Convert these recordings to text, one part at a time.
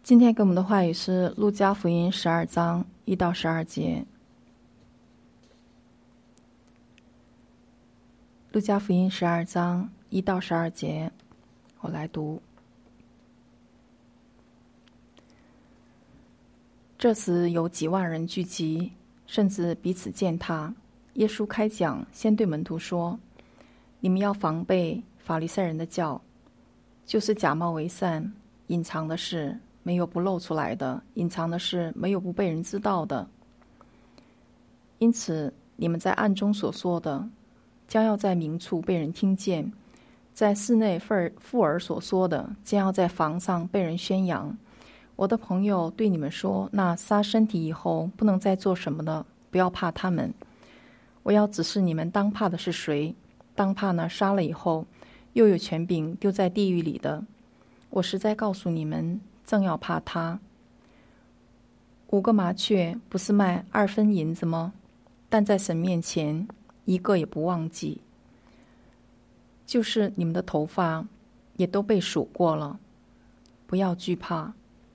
今天给我们的话语是路加福音12章1到12节。路加福音12章1到12节，我来读。这时有几万人聚集，甚至彼此践踏。耶稣开讲，先对门徒说：你们要防备法利赛人的教，就是假冒为善，隐藏的事没有不露出来的，隐藏的事没有不被人知道的。因此你们在暗中所说的，将要在明处被人听见；在室内附耳所说的，将要在房上被人宣扬。我的朋友对你们说，那杀身体以后不能再做什么的，不要怕他们。我要指示你们当怕的是谁，当怕那杀了以后又有权柄丢在地狱里的。我实在告诉你们，正要怕他。5个麻雀不是卖2分银子吗？但在神面前一个也不忘记。就是你们的头发也都被数过了，不要惧怕。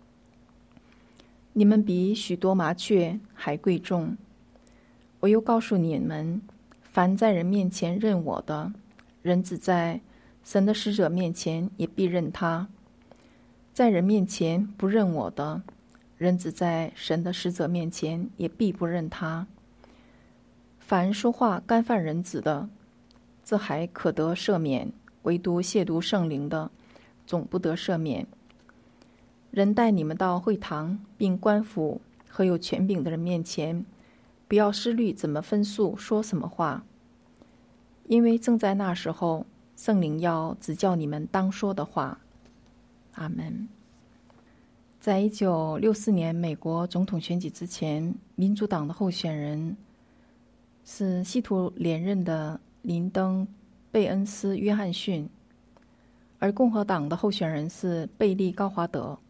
你们比许多麻雀还贵重。我又告诉你们，凡在人面前认我的，人子在神的使者面前也必认他；在人面前不认我的，人子在神的使者面前也必不认他。凡说话干犯人子的，这还可得赦免；唯独亵渎圣灵的，总不得赦免。人带你们到会堂，并官府和有权柄的人面前，不要思虑怎么分诉说什么话，因为正在那时候，圣灵要指教你们当说的话。阿门。在1964年美国总统选举之前，民主党的候选人是希图连任的林登·贝恩斯·约翰逊，而共和党的候选人是贝利·高华德。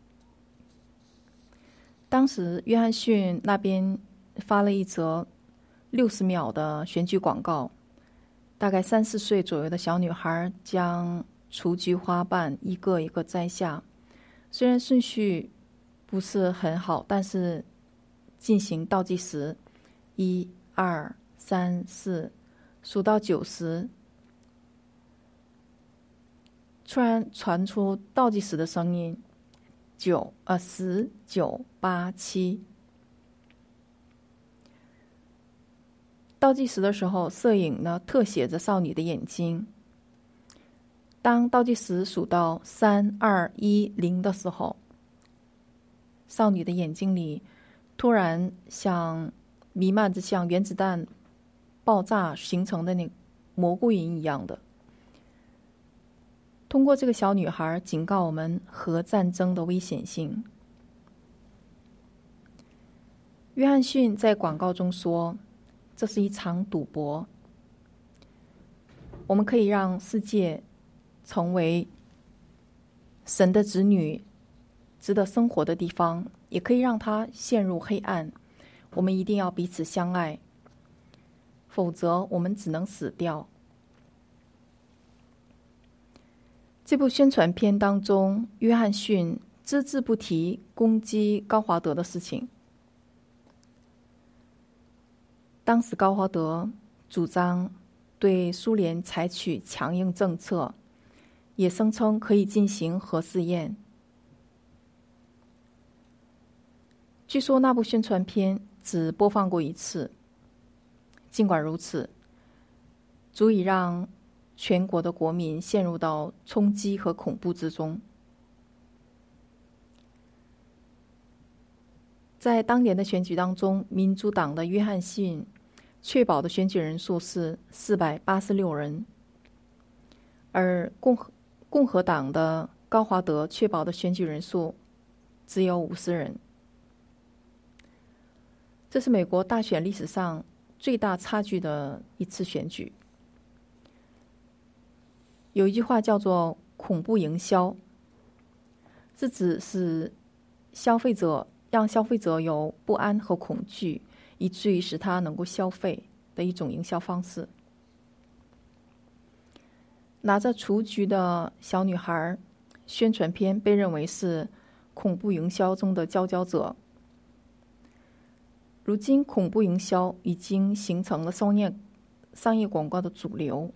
当时约翰逊那边发了一则60秒的选举广告，大概3、4岁左右的小女孩将雏菊花瓣一个一个摘下，虽然顺序不是很好，但是进行倒计时，1、2、3、4，数到9时，突然传出倒计时的声音，10、9、8、7。倒计时的时候，摄影呢特写着少女的眼睛。当倒计时数到3、2、1、0的时候，少女的眼睛里突然弥漫着像原子弹爆炸形成的那蘑菇云一样的。通过这个小女孩警告我们核战争的危险性。约翰逊在广告中说，这是一场赌博，我们可以让世界成为神的子女值得生活的地方，也可以让它陷入黑暗。我们一定要彼此相爱，否则我们只能死掉。这部宣传片当中，约翰逊只字不提攻击高华德的事情。当时高华德主张对苏联采取强硬政策，也声称可以进行核试验。据说那部宣传片只播放过1次，尽管如此，足以让全国的国民陷入到冲击和恐怖之中。在当年的选举当中，民主党的约翰逊确保的选举人数是486人，而共和党的高华德确保的选举人数只有50人。这是美国大选历史上最大差距的一次选举。有一句话叫做恐怖营销，是指让消费者有不安和恐惧，以至于使他能够消费的一种营销方式。拿着雏菊的小女孩宣传片被认为是恐怖营销中的佼佼者。如今，恐怖营销已经形成了商业广告的主流。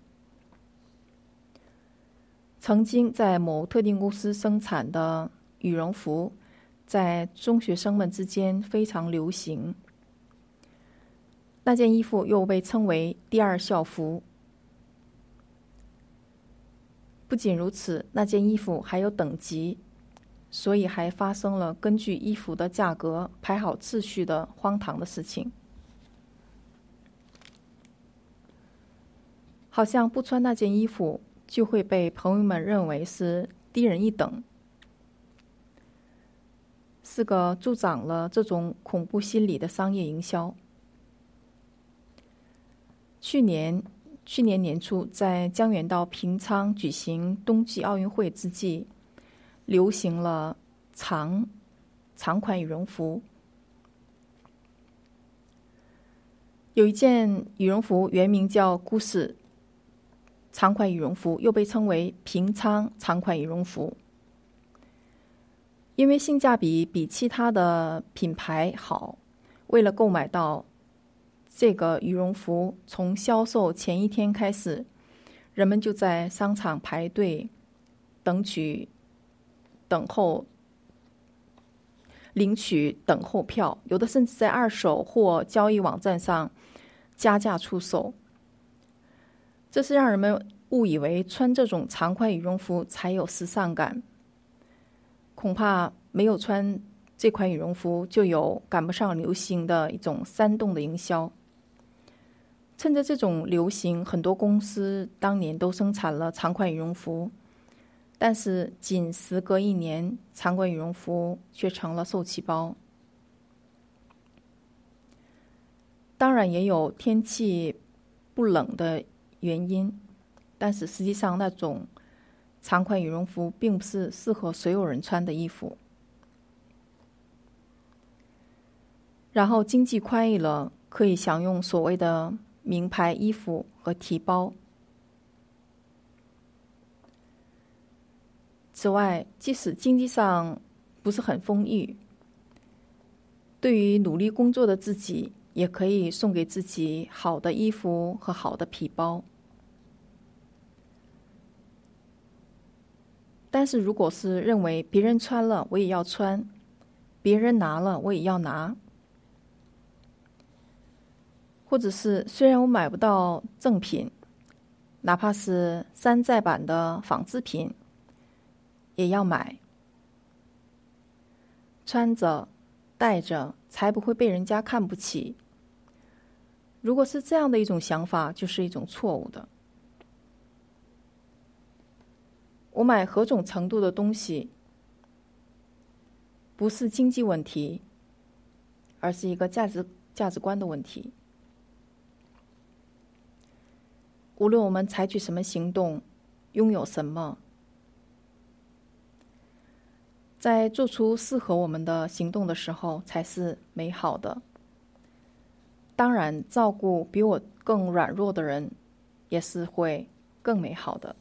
曾经在某特定公司生产的羽绒服，在中学生们之间非常流行。那件衣服又被称为第二校服。不仅如此，那件衣服还有等级，所以还发生了根据衣服的价格排好次序的荒唐的事情。好像不穿那件衣服就会被朋友们认为是低人一等，是个助长了这种恐怖心理的商业营销。去年年初，在江原道平昌举行冬季奥运会之际，流行了长款羽绒服。有一件羽绒服原名叫孤士长款羽绒服，又被称为平昌长款羽绒服。因为性价比其他的品牌好，为了购买到这个羽绒服，从销售前一天开始，人们就在商场排队领取等候票，有的甚至在二手或交易网站上加价出售。这是让人们误以为穿这种长款羽绒服才有时尚感，恐怕没有穿这款羽绒服就有赶不上流行的一种煽动的营销。趁着这种流行，很多公司当年都生产了长款羽绒服，但是仅时隔1年，长款羽绒服却成了受气包。当然也有天气不冷的原因，但是实际上那种长款羽绒服并不是适合所有人穿的衣服。然后经济宽裕了，可以享用所谓的名牌衣服和提包。此外，即使经济上不是很丰裕，对于努力工作的自己，也可以送给自己好的衣服和好的皮包。但是如果是认为别人穿了我也要穿，别人拿了我也要拿，或者是虽然我买不到正品，哪怕是山寨版的仿制品也要买，穿着戴着才不会被人家看不起。如果是这样的一种想法，就是一种错误的。我买何种程度的东西，不是经济问题，而是一个价值观的问题。无论我们采取什么行动，拥有什么，在做出适合我们的行动的时候，才是美好的。当然，照顾比我更软弱的人，也是会更美好的。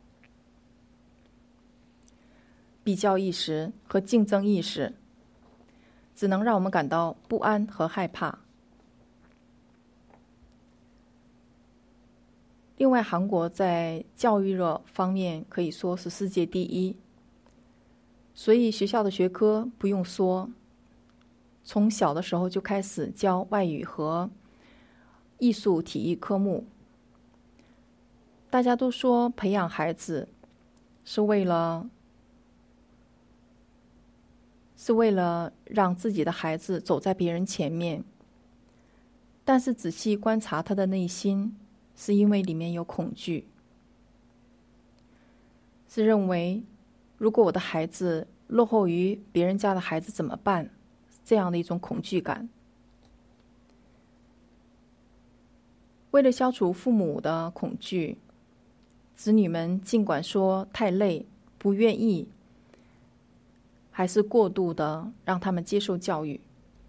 比较意识和竞争意识只能让我们感到不安和害怕。另外，韩国在教育热方面可以说是世界第一，所以学校的学科不用说，从小的时候就开始教外语和艺术体育科目。大家都说培养孩子是为了让自己的孩子走在别人前面，但是仔细观察他的内心，是因为里面有恐惧，是认为如果我的孩子落后于别人家的孩子怎么办，这样的一种恐惧感。为了消除父母的恐惧，子女们尽管说太累不愿意，还是过度的让他们接受教育。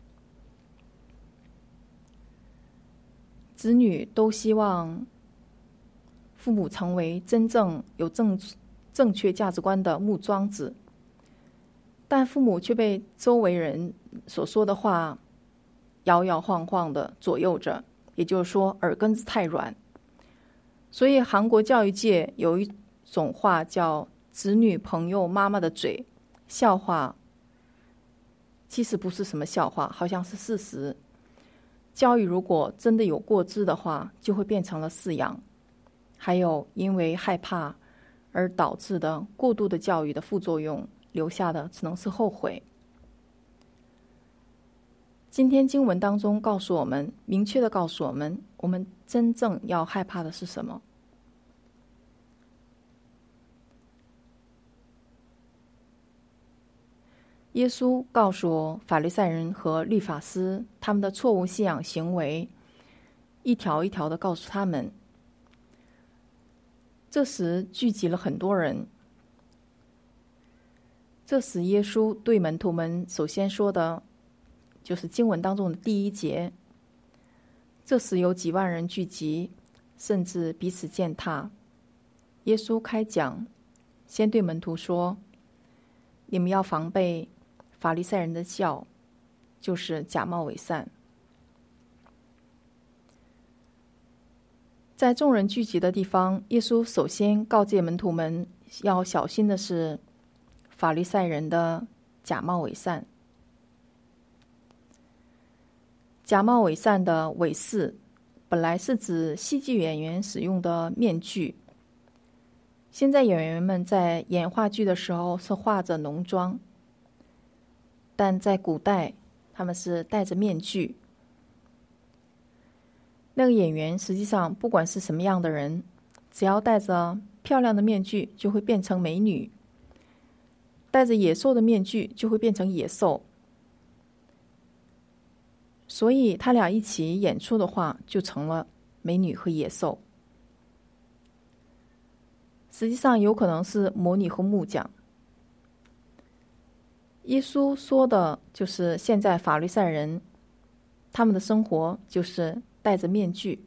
子女都希望父母成为真正有正确价值观的木桩子， 但父母却被周围人所说的话摇摇晃晃的左右着，也就是说耳根子太软。所以韩国教育界有一种话叫子女朋友妈妈的嘴，笑话其实不是什么笑话，好像是事实。教育如果真的有过之的话，就会变成了饲养。还有因为害怕而导致的过度的教育的副作用，留下的只能是后悔。今天经文当中告诉我们，明确的告诉我们，我们真正要害怕的是什么？耶稣告诉法利赛人和律法师他们的错误信仰行为，一条一条的告诉他们。这时聚集了很多人。这时耶稣对门徒们首先说的就是经文当中的第1节。这时有几万人聚集，甚至彼此践踏。耶稣开讲，先对门徒说：你们要防备法利赛人的酵，就是假冒伪善。在众人聚集的地方，耶稣首先告诫门徒们要小心的是法利赛人的假冒伪善。假冒伪善的伪饰本来是指戏剧演员使用的面具，现在演员们在演话剧的时候是化着浓妆，但在古代他们是戴着面具。那个演员实际上不管是什么样的人，只要戴着漂亮的面具就会变成美女，戴着野兽的面具就会变成野兽。所以他俩一起演出的话，就成了美女和野兽。实际上有可能是魔女和木匠。耶稣说的就是现在法利赛人，他们的生活就是戴着面具。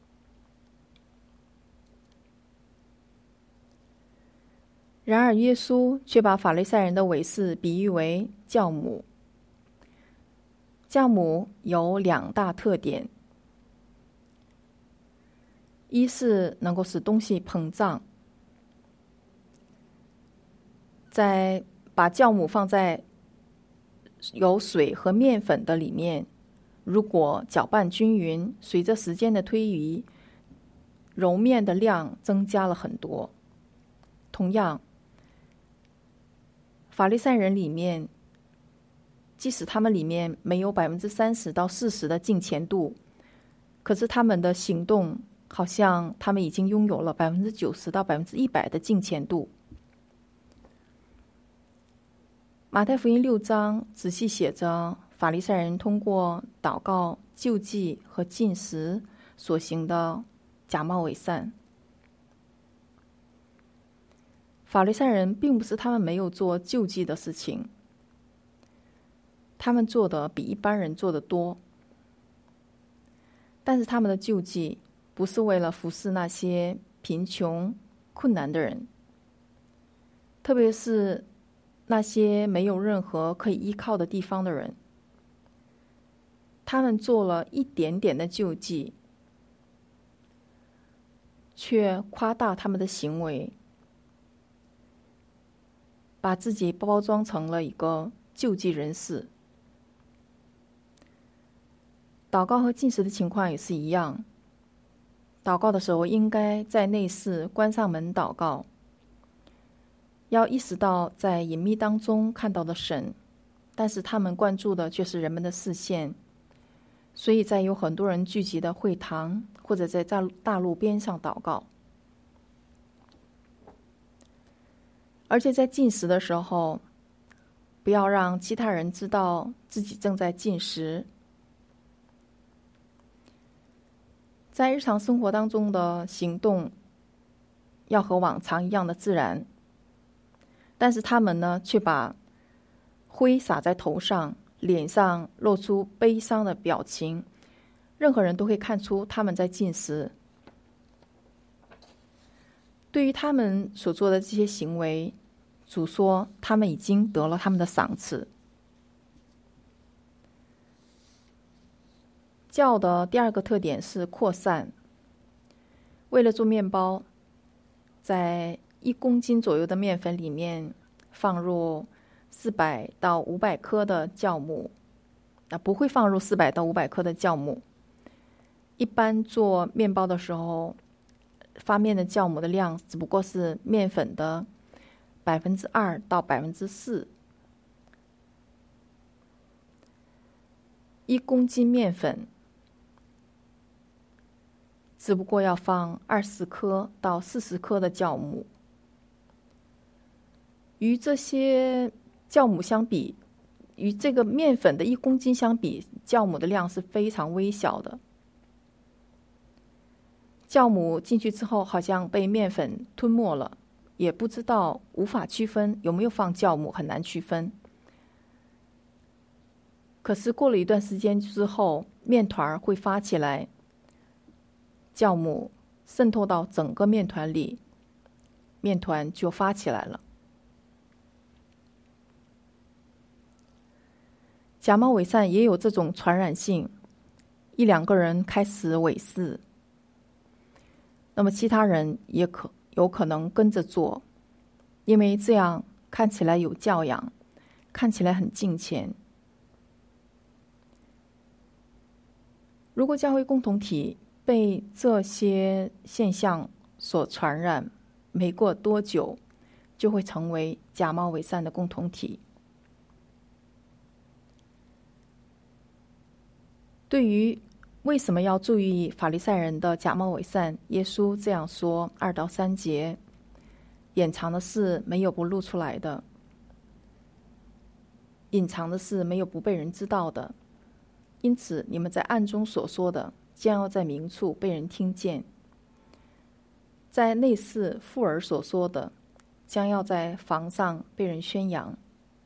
然而耶稣却把法利赛人的伪饰比喻为酵母。酵母有2大特点：一是能够使东西膨胀。在把酵母放在有水和面粉的里面，如果搅拌均匀，随着时间的推移，揉面的量增加了很多。同样，法利赛人里面，即使他们里面没有30%到40%的敬虔度，可是他们的行动好像他们已经拥有了90%到100%的敬虔度。马太福音6章仔细写着法利赛人通过祷告、救济和禁食所行的假冒伪善。法利赛人并不是他们没有做救济的事情，他们做的比一般人做的多，但是他们的救济不是为了服侍那些贫穷、困难的人，特别是那些没有任何可以依靠的地方的人。他们做了一点点的救济，却夸大他们的行为，把自己包装成了一个救济人士。祷告和禁食的情况也是一样，祷告的时候应该在内室关上门祷告，要意识到在隐秘当中看到的神，但是他们关注的却是人们的视线，所以在有很多人聚集的会堂或者在大路边上祷告。而且在禁食的时候，不要让其他人知道自己正在禁食。在日常生活当中的行动要和往常一样的自然，但是他们呢，却把灰洒在头上，脸上露出悲伤的表情，任何人都会看出他们在禁食。对于他们所做的这些行为， 主说他们已经得了他们的赏赐。酵的第二个特点是扩散。为了做面包，在1公斤左右的面粉里面放入400到500克的酵母，不会放入400到500克的酵母。一般做面包的时候，发面的酵母的量只不过是面粉的2%到4%。1公斤面粉只不过要放20克到40克的酵母。与这些酵母相比，与这个面粉的1公斤相比，酵母的量是非常微小的。酵母进去之后好像被面粉吞没了，也不知道，无法区分有没有放酵母，很难区分。可是过了一段时间之后，面团会发起来，酵母渗透到整个面团里，面团就发起来了。假冒伪善也有这种传染性，1-2个人开始伪饰，那么其他人也有可能跟着做，因为这样看起来有教养，看起来很敬虔。如果教会共同体被这些现象所传染，没过多久就会成为假冒伪善的共同体。对于为什么要注意法利赛人的假冒伪善，耶稣这样说2到3节：掩藏的事没有不露出来的，隐藏的事没有不被人知道的。因此你们在暗中所说的，将要在明处被人听见；在内室附耳所说的，将要在房上被人宣扬。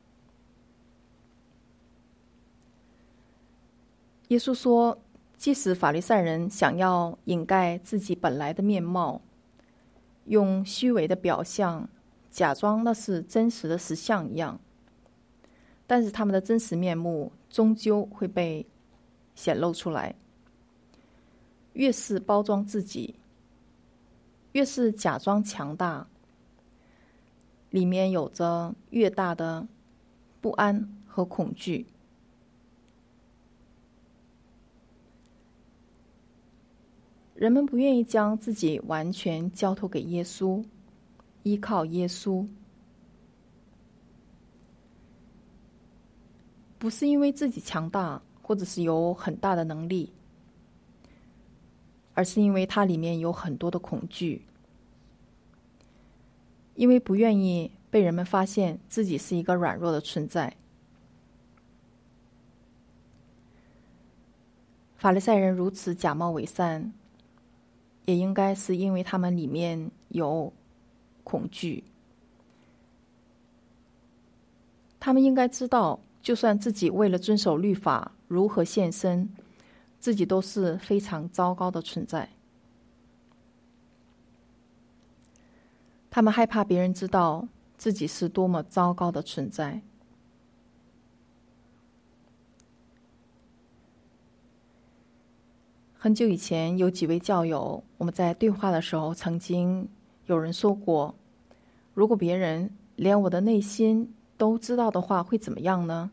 耶稣说，即使法利赛人想要掩盖自己本来的面貌，用虚伪的表象假装那是真实的实相一样，但是他们的真实面目终究会被显露出来。越是包装自己，越是假装强大，里面有着越大的不安和恐惧。人们不愿意将自己完全交托给耶稣，依靠耶稣，不是因为自己强大，或者是有很大的能力，而是因为它里面有很多的恐惧，因为不愿意被人们发现自己是一个软弱的存在。法利赛人如此假冒伪善，也应该是因为他们里面有恐惧。他们应该知道，就算自己为了遵守律法如何献身，自己都是非常糟糕的存在。他们害怕别人知道自己是多么糟糕的存在。很久以前，有几位教友，我们在对话的时候，曾经有人说过，如果别人连我的内心都知道的话，会怎么样呢？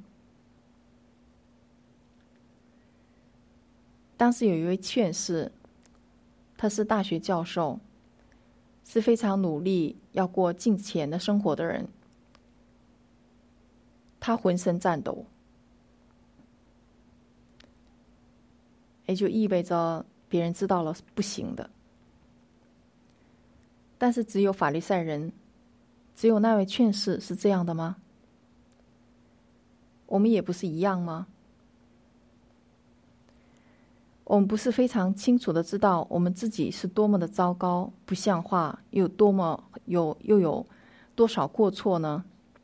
当时有一位劝士，他是大学教授，是非常努力要过敬虔的生活的人，他浑身颤抖，也就意味着别人知道了是不行的。但是只有法利赛人，只有那位劝士是这样的吗？我们也不是一样吗？我们不是非常清楚的知道我们自己是多么的糟糕、不像话，又有多少过错呢？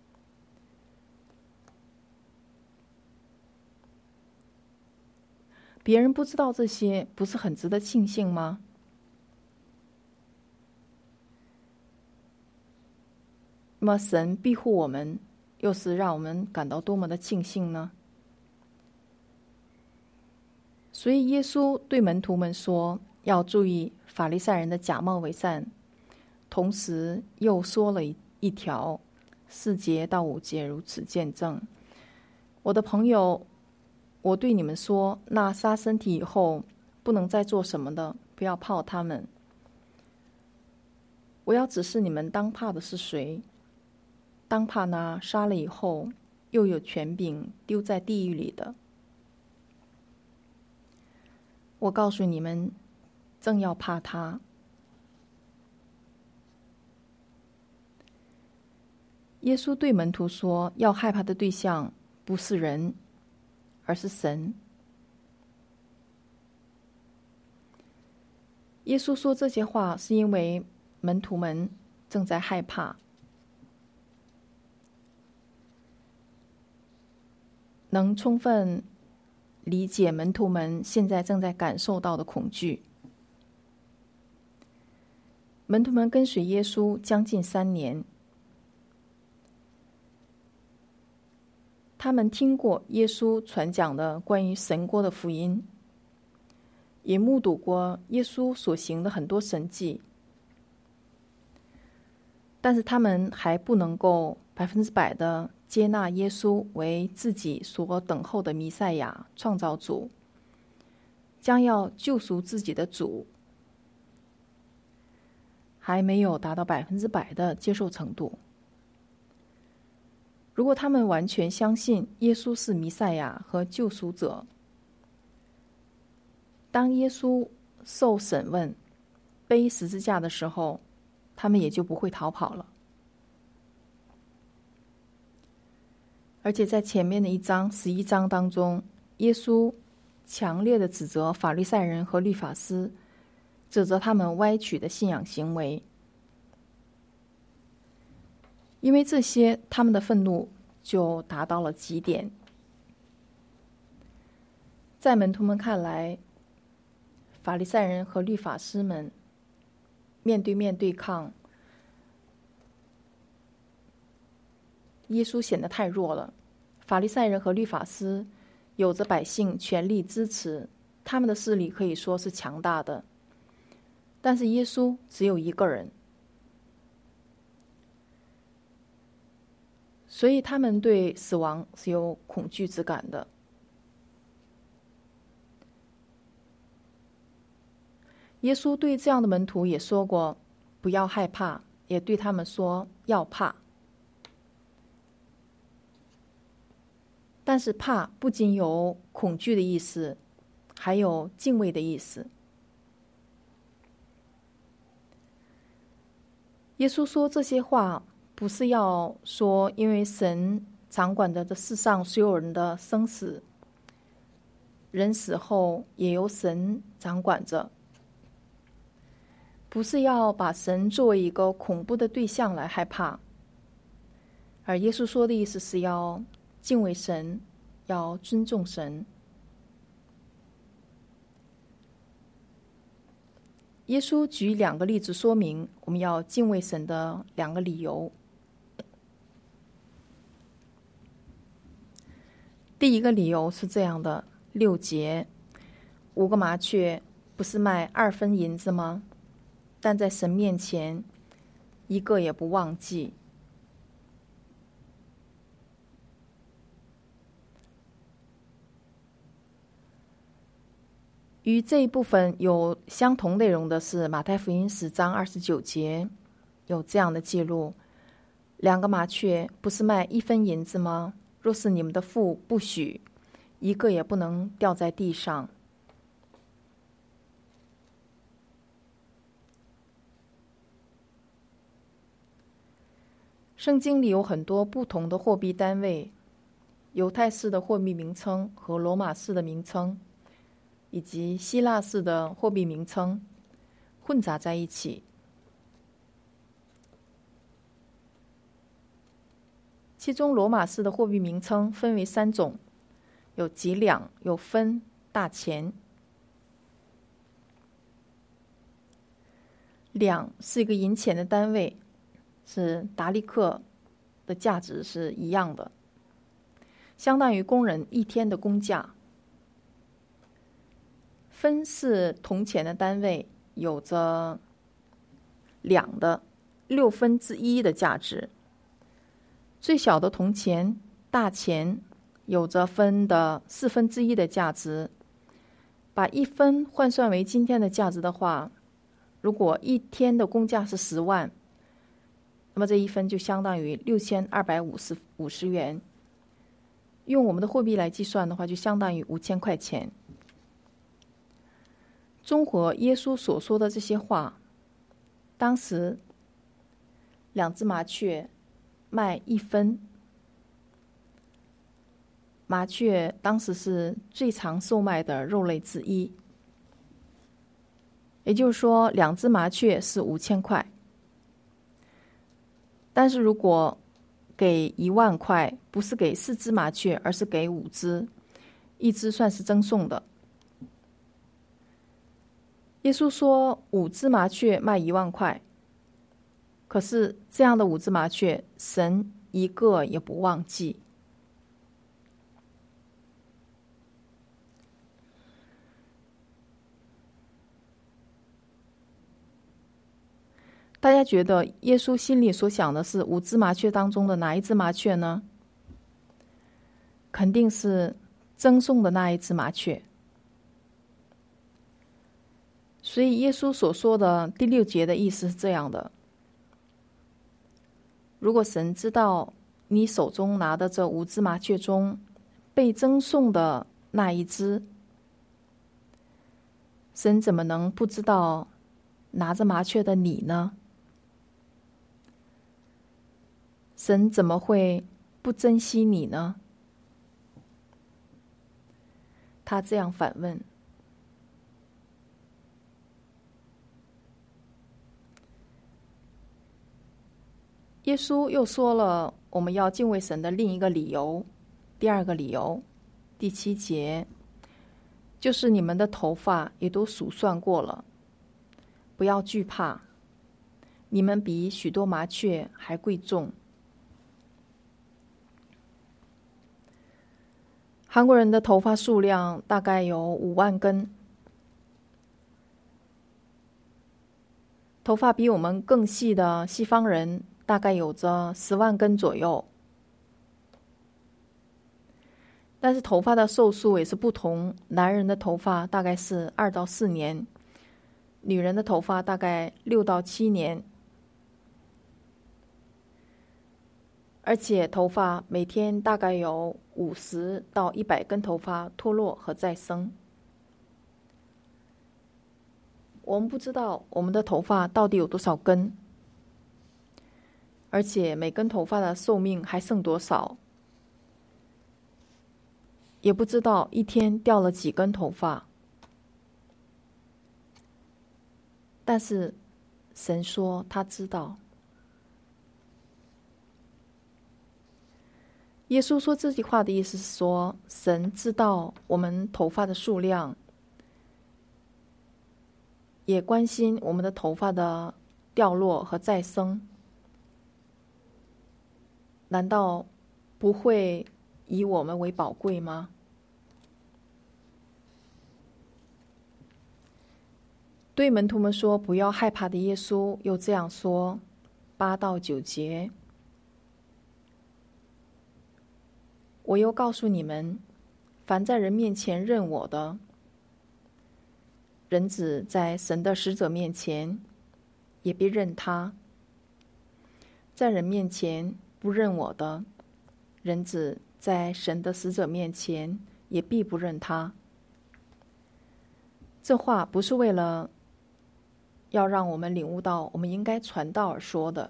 别人不知道这些，不是很值得庆幸吗？ 那么神庇护我们，又是让我们感到多么的庆幸呢？所以耶稣对门徒们说，要注意法利赛人的假冒伪善，同时又说了一条4节到5节如此见证。我的朋友，我对你们说，那杀身体以后不能再做什么的，不要怕他们。我要指示你们当怕的是谁，当怕那杀了以后又有权柄丢在地狱里的。我告诉你们，正要怕他。耶稣对门徒说，要害怕的对象不是人，而是神。耶稣说这些话是因为门徒们正在害怕，能充分理解门徒们现在正在感受到的恐惧。门徒们跟随耶稣将近3年，他们听过耶稣传讲的关于神国的福音，也目睹过耶稣所行的很多神迹，但是他们还不能够100%的接纳耶稣为自己所等候的弥赛亚、创造主，将要救赎自己的主，还没有达到100%的接受程度。如果他们完全相信耶稣是弥赛亚和救赎者，当耶稣受审问、背十字架的时候，他们也就不会逃跑了。而且在前面的11章当中，耶稣强烈的指责法利赛人和律法师，指责他们歪曲的信仰行为。因为这些，他们的愤怒就达到了极点。在门徒们看来，法利赛人和律法师们面对面对抗，耶稣显得太弱了。法利赛人和律法师有着百姓全力支持，他们的势力可以说是强大的，但是耶稣只有一个人，所以他们对死亡是有恐惧之感的。耶稣对这样的门徒也说过，不要害怕，也对他们说要怕。但是怕不仅有恐惧的意思，还有敬畏的意思。耶稣说这些话，不是要说因为神掌管着这世上所有人的生死，人死后也由神掌管着，不是要把神作为一个恐怖的对象来害怕。而耶稣说的意思是要敬畏神，要尊重神。耶稣举2个例子说明我们要敬畏神的2个理由。第一个理由是这样的，6节，5个麻雀不是卖2分银子吗？但在神面前1个也不忘记。与这一部分有相同内容的是马太福音10章29节，有这样的记录：2个麻雀不是卖1分银子吗？若是你们的父不许，1个也不能掉在地上。圣经里有很多不同的货币单位，犹太式的货币名称和罗马式的名称，以及希腊式的货币名称混杂在一起。其中罗马式的货币名称分为3种，有几两、有分、大钱。两是一个银钱的单位，是达利克的价值是一样的，相当于工人一天的工价。分是铜钱的单位，有着两的1/6的价值。最小的铜钱、大钱有着分的1/4的价值。把1分换算为今天的价值的话，如果一天的工价是10万，那么这1分就相当于6250元。用我们的货币来计算的话，就相当于5000块钱。综合耶稣所说的这些话，当时2只麻雀卖1分。麻雀当时是最常售卖的肉类之一，也就是说2只麻雀是5000块。但是如果给1万块，不是给4只麻雀，而是给5只，1只算是赠送的。耶稣说5只麻雀卖1万块，可是这样的5只麻雀，神一个也不忘记。大家觉得耶稣心里所想的是5只麻雀当中的哪一只麻雀呢？肯定是赠送的那一只麻雀。所以耶稣所说的第6节的意思是这样的：如果神知道你手中拿的这5只麻雀中被赠送的那一只，神怎么能不知道拿着麻雀的你呢？神怎么会不珍惜你呢？他这样反问。耶稣又说了我们要敬畏神的另一个理由，第2个理由，第7节，就是你们的头发也都数算过了，不要惧怕，你们比许多麻雀还贵重。韩国人的头发数量大概有5万根，头发比我们更细的西方人大概有着10万根左右。但是头发的寿数也是不同，男人的头发大概是2到4年，女人的头发大概6到7年。而且头发每天大概有50到100根头发脱落和再生。我们不知道我们的头发到底有多少根，而且每根头发的寿命还剩多少，也不知道一天掉了几根头发。但是神说他知道。耶稣说这句话的意思是说，神知道我们头发的数量，也关心我们的头发的掉落和再生。难道不会以我们为宝贵吗？对门徒们说不要害怕的耶稣又这样说，8到9节，我又告诉你们，凡在人面前认我的，人子在神的使者面前也必认他；在人面前不认我的，人子在神的使者面前也必不认他。这话不是为了要让我们领悟到我们应该传道而说的，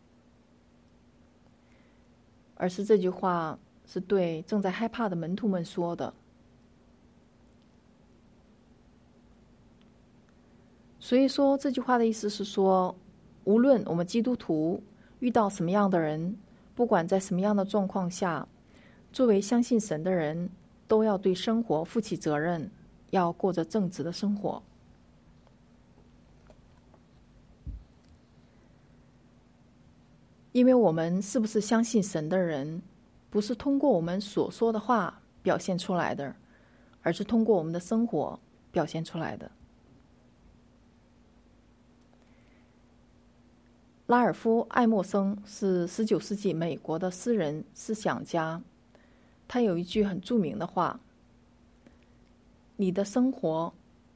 而是这句话是对正在害怕的门徒们说的。所以说这句话的意思是说，无论我们基督徒遇到什么样的人，不管在什么样的状况下，作为相信神的人，都要对生活负起责任，要过着正直的生活。 因为我们是不是相信神的人，不是通过我们所说的话表现出来的，而是通过我们的生活表现出来的。拉尔夫·爱默生是19世纪美国的诗人、思想家。他有一句很著名的话：你的生活，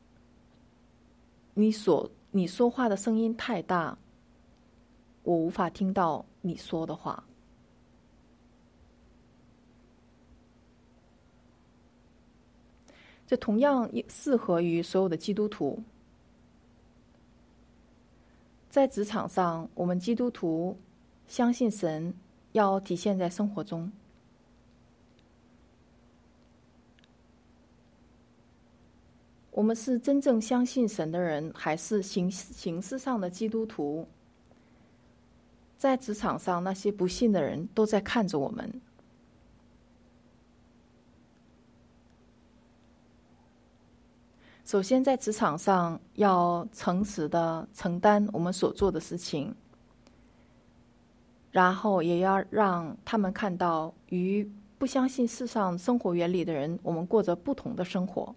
你说话的声音太大，我无法听到你说的话。这同样适合于所有的基督徒。在职场上，我们基督徒相信神要体现在生活中。我们是真正相信神的人，还是形式上的基督徒？在职场上，那些不信的人都在看着我们。首先，在职场上要诚实的承担我们所做的事情，然后也要让他们看到，与不相信世上生活原理的人，我们过着不同的生活。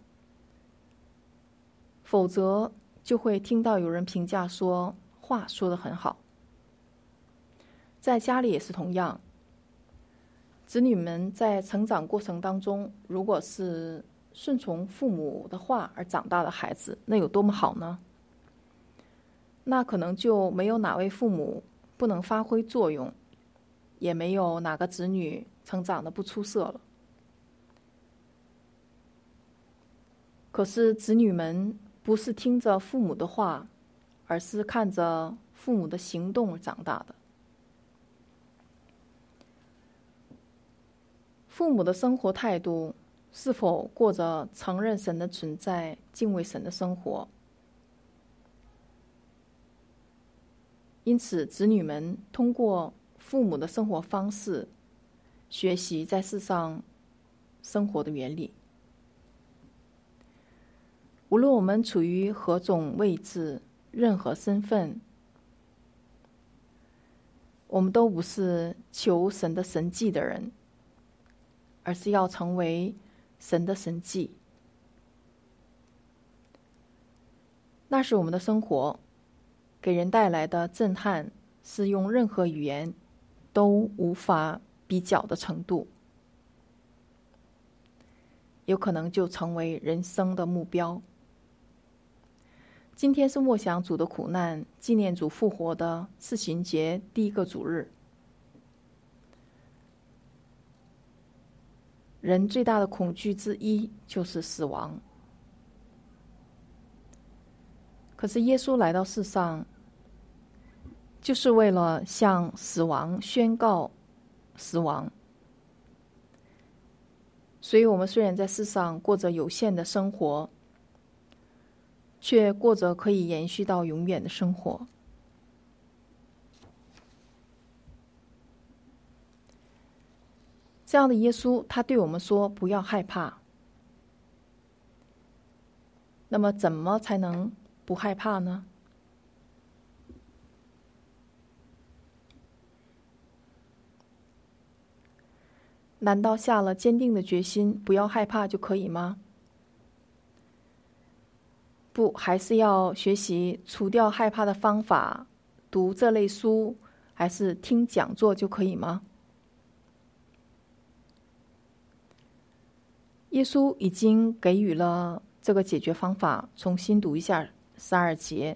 否则，就会听到有人评价说，话说得很好。在家里也是同样，子女们在成长过程当中，如果是顺从父母的话而长大的孩子，那有多么好呢？那可能就没有哪位父母不能发挥作用，也没有哪个子女成长得不出色了。可是子女们不是听着父母的话，而是看着父母的行动长大的。父母的生活态度是否过着承认神的存在、敬畏神的生活？因此，子女们通过父母的生活方式，学习在世上生活的原理。无论我们处于何种位置、任何身份，我们都不是求神的神迹的人，而是要成为神的神迹。那是我们的生活给人带来的震撼，是用任何语言都无法比较的程度，有可能就成为人生的目标。今天是默想主的苦难、纪念主复活的四旬节第一个主日。人最大的恐惧之一就是死亡。可是耶稣来到世上，就是为了向死亡宣告死亡。所以我们虽然在世上过着有限的生活，却过着可以延续到永远的生活。这样的耶稣，他对我们说不要害怕。那么怎么才能不害怕呢？难道下了坚定的决心不要害怕就可以吗？不，还是要学习除掉害怕的方法，读这类书，还是听讲座就可以吗？耶稣已经给予了这个解决方法，重新读一下12节，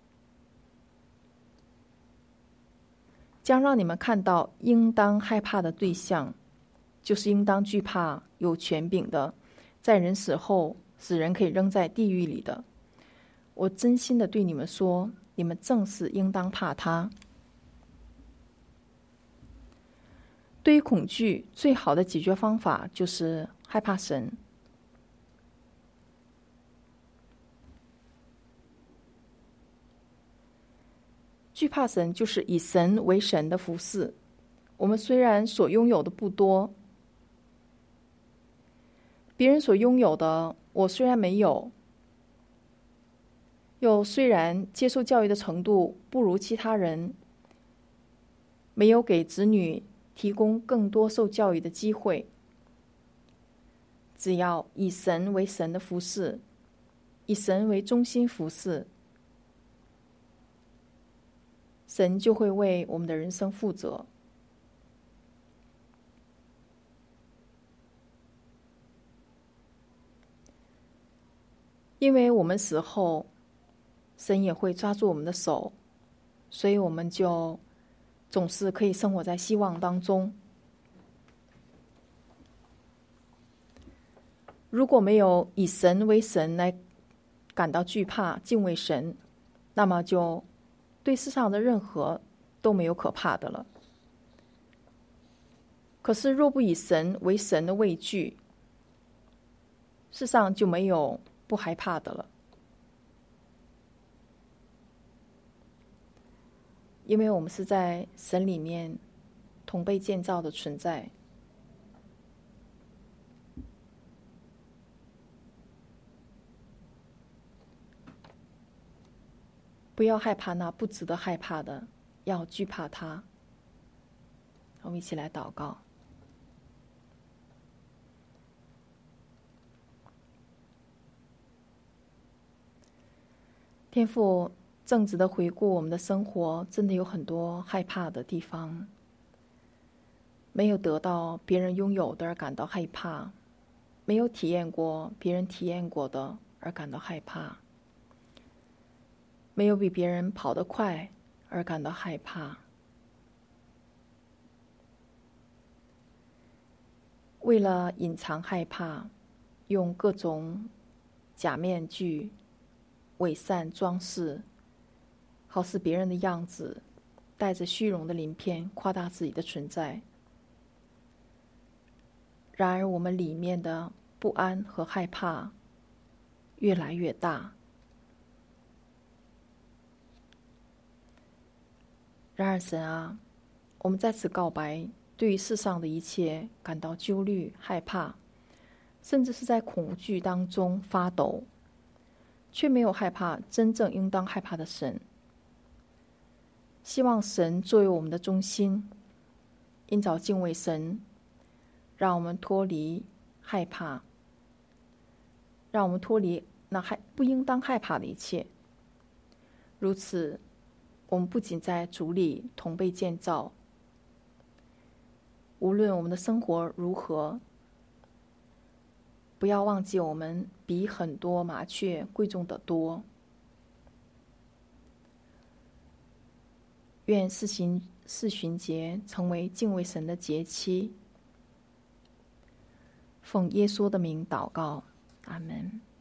将让你们看到应当害怕的对象，就是应当惧怕有权柄的，在人死后使人可以扔在地狱里的。我真心的对你们说，你们正是应当怕他。对于恐惧，最好的解决方法就是害怕神。惧怕神就是以神为神的服侍。我们虽然所拥有的不多，别人所拥有的我虽然没有，又虽然接受教育的程度不如其他人， 没有给子女提供更多受教育的机会。只要以神为神的服事，以神为中心服事，神就会为我们的人生负责。因为我们死后，神也会抓住我们的手，所以我们就总是可以生活在希望当中。如果没有以神为神来感到惧怕、敬畏神，那么就对世上的任何都没有可怕的了。可是若不以神为神的畏惧，世上就没有不害怕的了。因为我们是在神里面同被建造的存在。不要害怕那不值得害怕的，要惧怕它。我们一起来祷告。天父，正直的回顾我们的生活，真的有很多害怕的地方。没有得到别人拥有的而感到害怕，没有体验过别人体验过的而感到害怕，没有比别人跑得快而感到害怕。为了隐藏害怕，用各种假面具伪善装饰，好似别人的样子，带着虚荣的鳞片夸大自己的存在。然而我们里面的不安和害怕越来越大。然而神啊，我们在此告白，对于世上的一切感到忧虑、害怕，甚至是在恐惧当中发抖，却没有害怕真正应当害怕的神。希望神作为我们的中心，因着敬畏神，让我们脱离害怕，让我们脱离那不应当害怕的一切。如此，我们不仅在主里同被建造，无论我们的生活如何，不要忘记我们比很多麻雀贵重得多。愿四旬节成为敬畏神的节期。奉耶稣的名祷告，阿们。